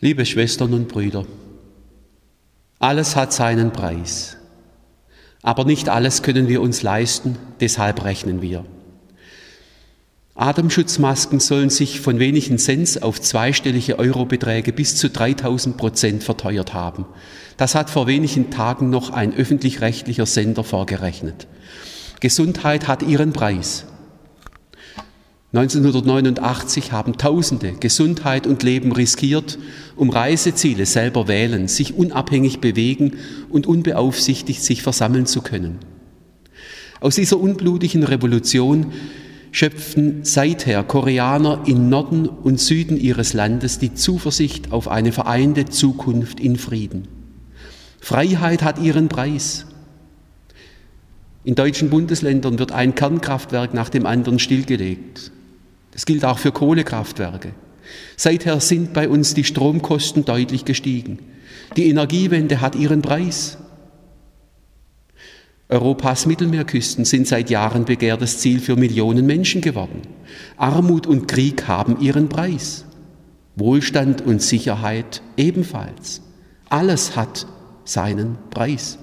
Liebe Schwestern und Brüder, alles hat seinen Preis, aber nicht alles können wir uns leisten, deshalb rechnen wir. Atemschutzmasken sollen sich von wenigen Cent auf zweistellige Eurobeträge bis zu 3000% verteuert haben. Das hat vor wenigen Tagen noch ein öffentlich-rechtlicher Sender vorgerechnet. Gesundheit hat ihren Preis. 1989 haben Tausende Gesundheit und Leben riskiert, um Reiseziele selber wählen, sich unabhängig bewegen und unbeaufsichtigt sich versammeln zu können. Aus dieser unblutigen Revolution schöpfen seither Koreaner im Norden und Süden ihres Landes die Zuversicht auf eine vereinte Zukunft in Frieden. Freiheit hat ihren Preis. In deutschen Bundesländern wird ein Kernkraftwerk nach dem anderen stillgelegt. Das gilt auch für Kohlekraftwerke. Seither sind bei uns die Stromkosten deutlich gestiegen. Die Energiewende hat ihren Preis. Europas Mittelmeerküsten sind seit Jahren begehrtes Ziel für Millionen Menschen geworden. Armut und Krieg haben ihren Preis. Wohlstand und Sicherheit ebenfalls. Alles hat seinen Preis.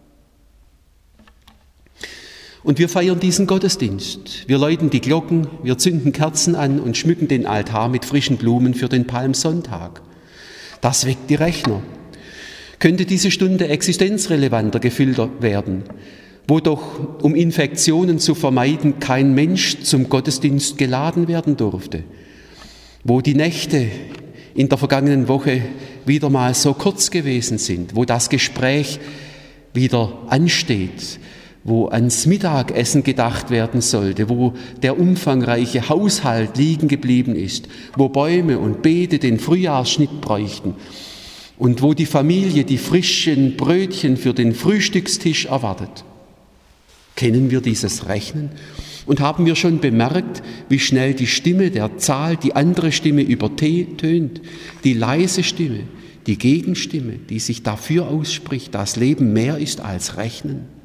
Und wir feiern diesen Gottesdienst. Wir läuten die Glocken, wir zünden Kerzen an und schmücken den Altar mit frischen Blumen für den Palmsonntag. Das weckt die Rechner. Könnte diese Stunde existenzrelevanter gefüllt werden, wo doch, um Infektionen zu vermeiden, kein Mensch zum Gottesdienst geladen werden durfte, wo die Nächte in der vergangenen Woche wieder mal so kurz gewesen sind, wo das Gespräch wieder ansteht, wo ans Mittagessen gedacht werden sollte, wo der umfangreiche Haushalt liegen geblieben ist, wo Bäume und Beete den Frühjahrsschnitt bräuchten und wo die Familie die frischen Brötchen für den Frühstückstisch erwartet. Kennen wir dieses Rechnen? Und haben wir schon bemerkt, wie schnell die Stimme der Zahl die andere Stimme übertönt, die leise Stimme, die Gegenstimme, die sich dafür ausspricht, dass Leben mehr ist als Rechnen?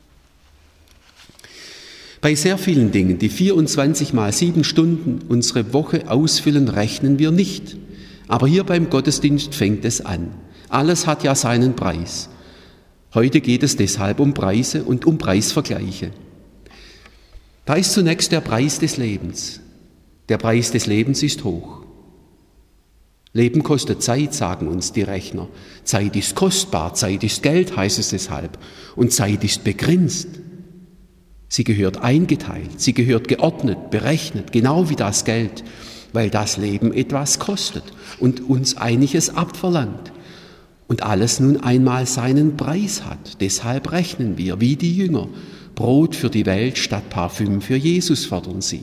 Bei sehr vielen Dingen, die 24 mal 7 Stunden unsere Woche ausfüllen, rechnen wir nicht. Aber hier beim Gottesdienst fängt es an. Alles hat ja seinen Preis. Heute geht es deshalb um Preise und um Preisvergleiche. Da ist zunächst der Preis des Lebens. Der Preis des Lebens ist hoch. Leben kostet Zeit, sagen uns die Rechner. Zeit ist kostbar, Zeit ist Geld, heißt es deshalb. Und Zeit ist begrenzt. Sie gehört eingeteilt, sie gehört geordnet, berechnet, genau wie das Geld, weil das Leben etwas kostet und uns einiges abverlangt und alles nun einmal seinen Preis hat. Deshalb rechnen wir, wie die Jünger, Brot für die Welt statt Parfüm für Jesus, fordern sie.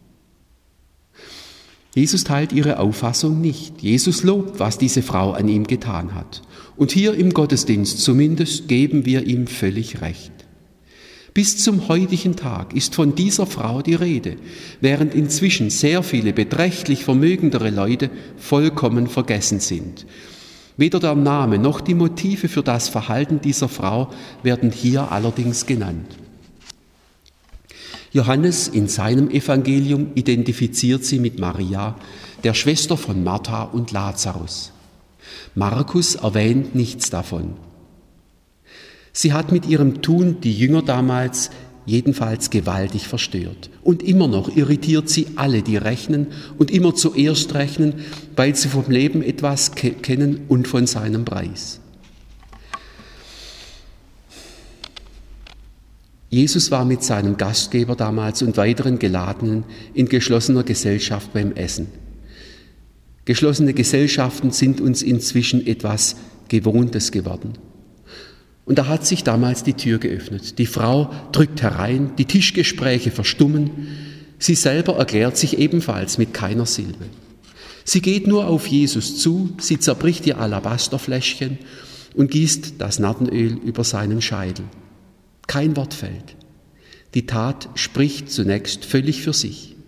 Jesus teilt ihre Auffassung nicht. Jesus lobt, was diese Frau an ihm getan hat. Und hier im Gottesdienst zumindest geben wir ihm völlig recht. Bis zum heutigen Tag ist von dieser Frau die Rede, während inzwischen sehr viele beträchtlich vermögendere Leute vollkommen vergessen sind. Weder der Name noch die Motive für das Verhalten dieser Frau werden hier allerdings genannt. Johannes in seinem Evangelium identifiziert sie mit Maria, der Schwester von Martha und Lazarus. Markus erwähnt nichts davon. Sie hat mit ihrem Tun die Jünger damals jedenfalls gewaltig verstört. Und immer noch irritiert sie alle, die rechnen und immer zuerst rechnen, weil sie vom Leben etwas kennen und von seinem Preis. Jesus war mit seinem Gastgeber damals und weiteren Geladenen in geschlossener Gesellschaft beim Essen. Geschlossene Gesellschaften sind uns inzwischen etwas Gewohntes geworden. Und da hat sich damals die Tür geöffnet. Die Frau drückt herein, die Tischgespräche verstummen. Sie selber erklärt sich ebenfalls mit keiner Silbe. Sie geht nur auf Jesus zu, sie zerbricht ihr Alabasterfläschchen und gießt das Nardenöl über seinen Scheitel. Kein Wort fällt. Die Tat spricht zunächst völlig für sich.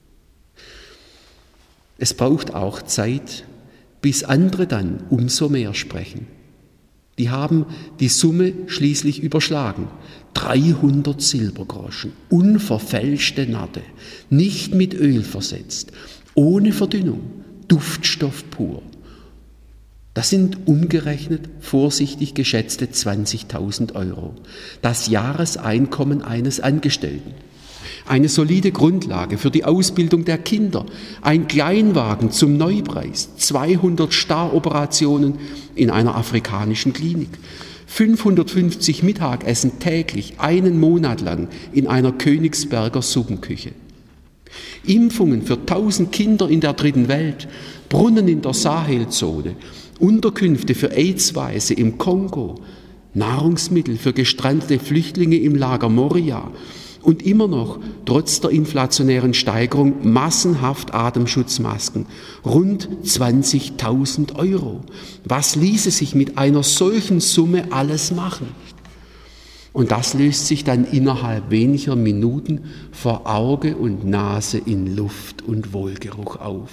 Es braucht auch Zeit, bis andere dann umso mehr sprechen. Die haben die Summe schließlich überschlagen. 300 Silbergroschen, unverfälschte Narde, nicht mit Öl versetzt, ohne Verdünnung, Duftstoff pur. Das sind umgerechnet vorsichtig geschätzte 20.000 €, das Jahreseinkommen eines Angestellten. Eine solide Grundlage für die Ausbildung der Kinder, ein Kleinwagen zum Neupreis, 200 Staroperationen in einer afrikanischen Klinik, 550 Mittagessen täglich, einen Monat lang in einer Königsberger Suppenküche. Impfungen für 1000 Kinder in der dritten Welt, Brunnen in der Sahelzone, Unterkünfte für AIDS-Waise im Kongo, Nahrungsmittel für gestrandete Flüchtlinge im Lager Moria und immer noch, trotz der inflationären Steigerung, massenhaft Atemschutzmasken, rund 20.000 €. Was ließe sich mit einer solchen Summe alles machen? Und das löst sich dann innerhalb weniger Minuten vor Auge und Nase in Luft und Wohlgeruch auf.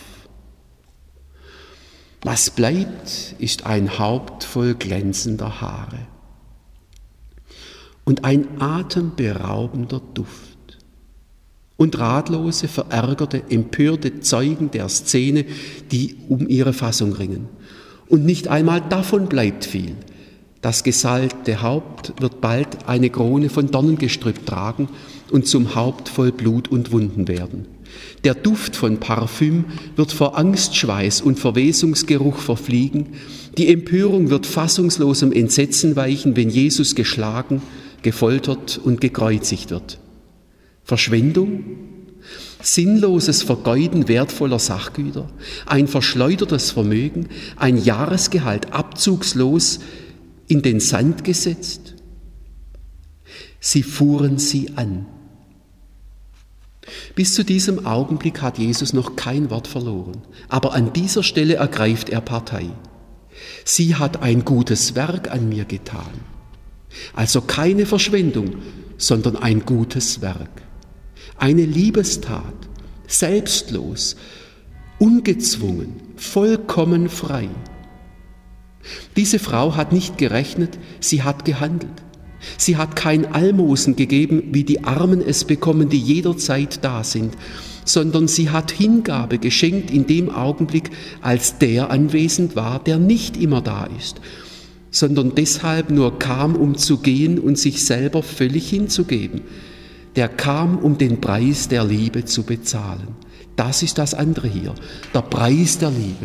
Was bleibt, ist ein Haupt voll glänzender Haare und ein atemberaubender Duft und ratlose, verärgerte, empörte Zeugen der Szene, die um ihre Fassung ringen. Und nicht einmal davon bleibt viel. Das gesalbte Haupt wird bald eine Krone von Dornengestrüpp tragen und zum Haupt voll Blut und Wunden werden. Der Duft von Parfüm wird vor Angstschweiß und Verwesungsgeruch verfliegen. Die Empörung wird fassungslosem Entsetzen weichen, wenn Jesus geschlagen, gefoltert und gekreuzigt wird. Verschwendung? Sinnloses Vergeuden wertvoller Sachgüter? Ein verschleudertes Vermögen? Ein Jahresgehalt abzugslos in den Sand gesetzt? Sie fuhren sie an. Bis zu diesem Augenblick hat Jesus noch kein Wort verloren, aber an dieser Stelle ergreift er Partei. Sie hat ein gutes Werk an mir getan. Also keine Verschwendung, sondern ein gutes Werk. Eine Liebestat, selbstlos, ungezwungen, vollkommen frei. Diese Frau hat nicht gerechnet, sie hat gehandelt. Sie hat kein Almosen gegeben, wie die Armen es bekommen, die jederzeit da sind, sondern sie hat Hingabe geschenkt in dem Augenblick, als der anwesend war, der nicht immer da ist, sondern deshalb nur kam, um zu gehen und sich selber völlig hinzugeben. Der kam, um den Preis der Liebe zu bezahlen. Das ist das andere hier, der Preis der Liebe.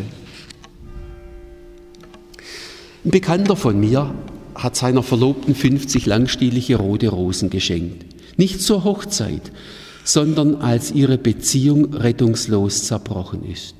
Ein Bekannter von mir hat seiner Verlobten 50 langstielige rote Rosen geschenkt. Nicht zur Hochzeit, sondern als ihre Beziehung rettungslos zerbrochen ist.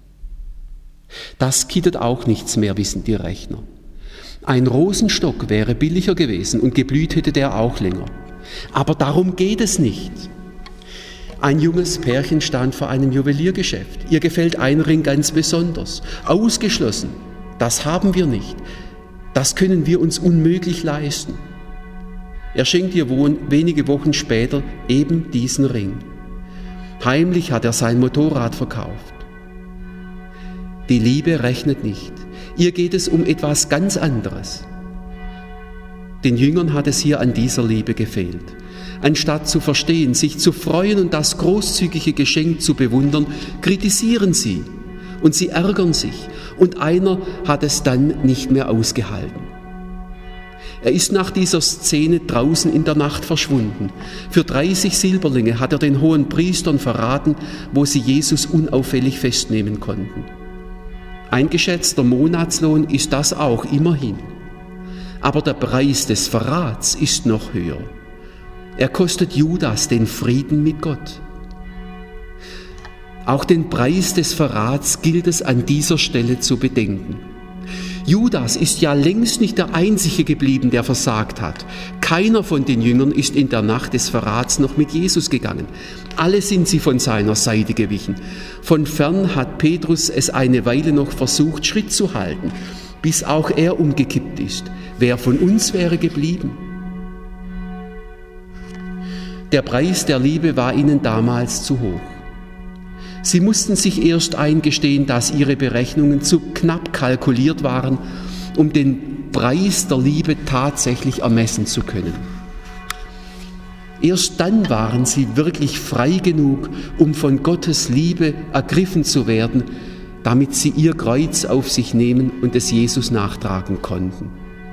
Das kittet auch nichts mehr, wissen die Rechner. Ein Rosenstock wäre billiger gewesen und geblüht hätte der auch länger. Aber darum geht es nicht. Ein junges Pärchen stand vor einem Juweliergeschäft. Ihr gefällt ein Ring ganz besonders. Ausgeschlossen. Das haben wir nicht. Das können wir uns unmöglich leisten. Er schenkt ihr wenige Wochen später eben diesen Ring. Heimlich hat er sein Motorrad verkauft. Die Liebe rechnet nicht. Ihr geht es um etwas ganz anderes. Den Jüngern hat es hier an dieser Liebe gefehlt. Anstatt zu verstehen, sich zu freuen und das großzügige Geschenk zu bewundern, kritisieren sie und sie ärgern sich. Und einer hat es dann nicht mehr ausgehalten. Er ist nach dieser Szene draußen in der Nacht verschwunden. Für 30 Silberlinge hat er den hohen Priestern verraten, wo sie Jesus unauffällig festnehmen konnten. Ein geschätzter Monatslohn ist das auch immerhin. Aber der Preis des Verrats ist noch höher. Er kostet Judas den Frieden mit Gott. Auch den Preis des Verrats gilt es an dieser Stelle zu bedenken. Judas ist ja längst nicht der Einzige geblieben, der versagt hat. Keiner von den Jüngern ist in der Nacht des Verrats noch mit Jesus gegangen. Alle sind sie von seiner Seite gewichen. Von fern hat Petrus es eine Weile noch versucht, Schritt zu halten, bis auch er umgekippt ist. Wer von uns wäre geblieben? Der Preis der Liebe war ihnen damals zu hoch. Sie mussten sich erst eingestehen, dass ihre Berechnungen zu knapp kalkuliert waren, um den Preis der Liebe tatsächlich ermessen zu können. Erst dann waren sie wirklich frei genug, um von Gottes Liebe ergriffen zu werden, damit sie ihr Kreuz auf sich nehmen und es Jesus nachtragen konnten.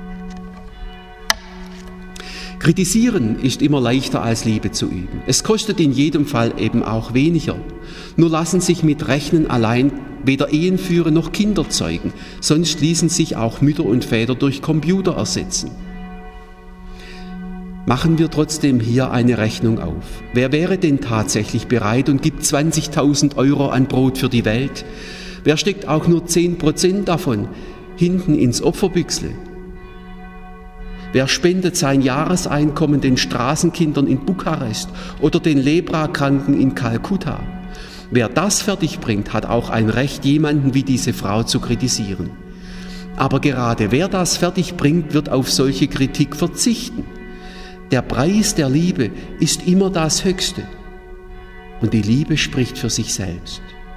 Kritisieren ist immer leichter als Liebe zu üben. Es kostet in jedem Fall eben auch weniger. Nur lassen sich mit Rechnen allein weder Ehen führen noch Kinder zeugen, sonst ließen sich auch Mütter und Väter durch Computer ersetzen. Machen wir trotzdem hier eine Rechnung auf. Wer wäre denn tatsächlich bereit und gibt 20.000 € an Brot für die Welt? Wer steckt auch nur 10% davon hinten ins Opferbüchsle? Wer spendet sein Jahreseinkommen den Straßenkindern in Bukarest oder den Leprakranken in Kalkutta? Wer das fertigbringt, hat auch ein Recht, jemanden wie diese Frau zu kritisieren. Aber gerade wer das fertigbringt, wird auf solche Kritik verzichten. Der Preis der Liebe ist immer das Höchste. Und die Liebe spricht für sich selbst.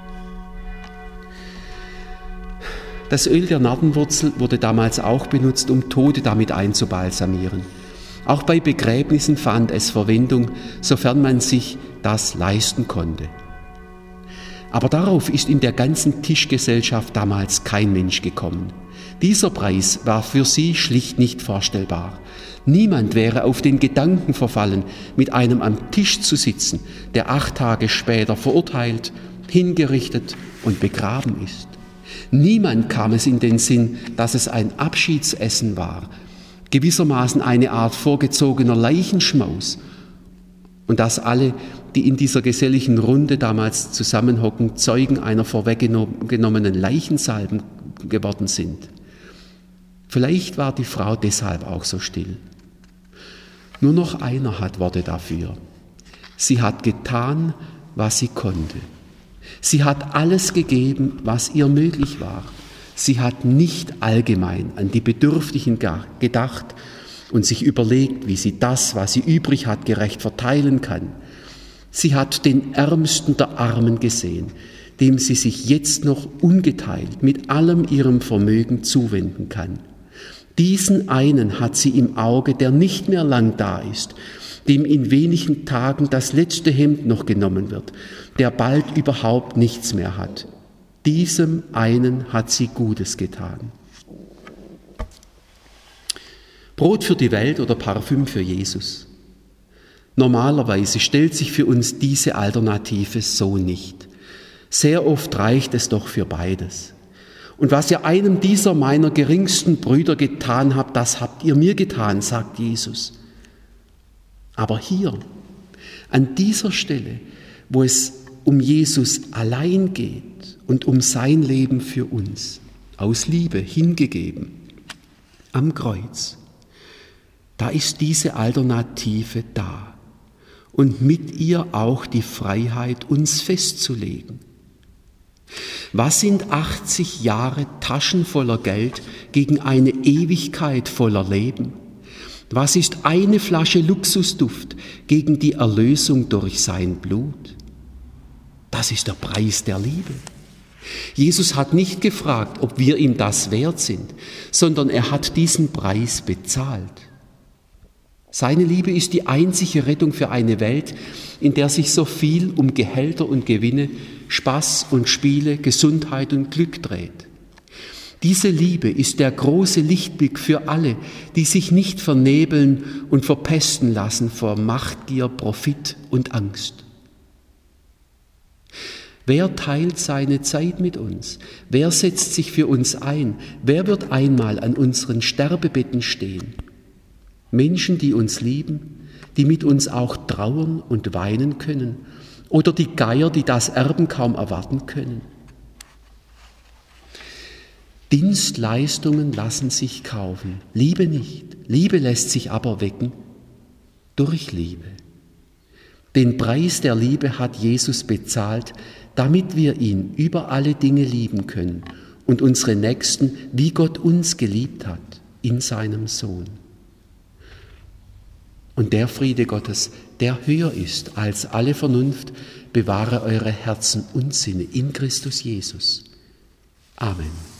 Das Öl der Nardenwurzel wurde damals auch benutzt, um Tote damit einzubalsamieren. Auch bei Begräbnissen fand es Verwendung, sofern man sich das leisten konnte. Aber darauf ist in der ganzen Tischgesellschaft damals kein Mensch gekommen. Dieser Preis war für sie schlicht nicht vorstellbar. Niemand wäre auf den Gedanken verfallen, mit einem am Tisch zu sitzen, der 8 Tage später verurteilt, hingerichtet und begraben ist. Niemand kam es in den Sinn, dass es ein Abschiedsessen war, gewissermaßen eine Art vorgezogener Leichenschmaus, und dass alle, die in dieser geselligen Runde damals zusammenhocken, Zeugen einer vorweggenommenen Leichensalbung geworden sind. Vielleicht war die Frau deshalb auch so still. Nur noch einer hat Worte dafür. Sie hat getan, was sie konnte. Sie hat alles gegeben, was ihr möglich war. Sie hat nicht allgemein an die Bedürftigen gedacht und sich überlegt, wie sie das, was sie übrig hat, gerecht verteilen kann. Sie hat den Ärmsten der Armen gesehen, dem sie sich jetzt noch ungeteilt mit allem ihrem Vermögen zuwenden kann. Diesen einen hat sie im Auge, der nicht mehr lang da ist, dem in wenigen Tagen das letzte Hemd noch genommen wird, der bald überhaupt nichts mehr hat. Diesem einen hat sie Gutes getan. Brot für die Welt oder Parfüm für Jesus? Normalerweise stellt sich für uns diese Alternative so nicht. Sehr oft reicht es doch für beides. Und was ihr einem dieser meiner geringsten Brüder getan habt, das habt ihr mir getan, sagt Jesus. Aber hier, an dieser Stelle, wo es um Jesus allein geht und um sein Leben für uns, aus Liebe hingegeben, am Kreuz, da ist diese Alternative da und mit ihr auch die Freiheit, uns festzulegen. Was sind 80 Jahre Taschen voller Geld gegen eine Ewigkeit voller Leben? Was ist eine Flasche Luxusduft gegen die Erlösung durch sein Blut? Das ist der Preis der Liebe. Jesus hat nicht gefragt, ob wir ihm das wert sind, sondern er hat diesen Preis bezahlt. Seine Liebe ist die einzige Rettung für eine Welt, in der sich so viel um Gehälter und Gewinne, Spaß und Spiele, Gesundheit und Glück dreht. Diese Liebe ist der große Lichtblick für alle, die sich nicht vernebeln und verpesten lassen vor Machtgier, Profit und Angst. Wer teilt seine Zeit mit uns? Wer setzt sich für uns ein? Wer wird einmal an unseren Sterbebetten stehen? Menschen, die uns lieben, die mit uns auch trauern und weinen können, oder die Geier, die das Erben kaum erwarten können. Dienstleistungen lassen sich kaufen, Liebe nicht. Liebe lässt sich aber wecken durch Liebe. Den Preis der Liebe hat Jesus bezahlt, damit wir ihn über alle Dinge lieben können und unsere Nächsten, wie Gott uns geliebt hat, in seinem Sohn. Und der Friede Gottes, der höher ist als alle Vernunft, bewahre eure Herzen und Sinne in Christus Jesus. Amen.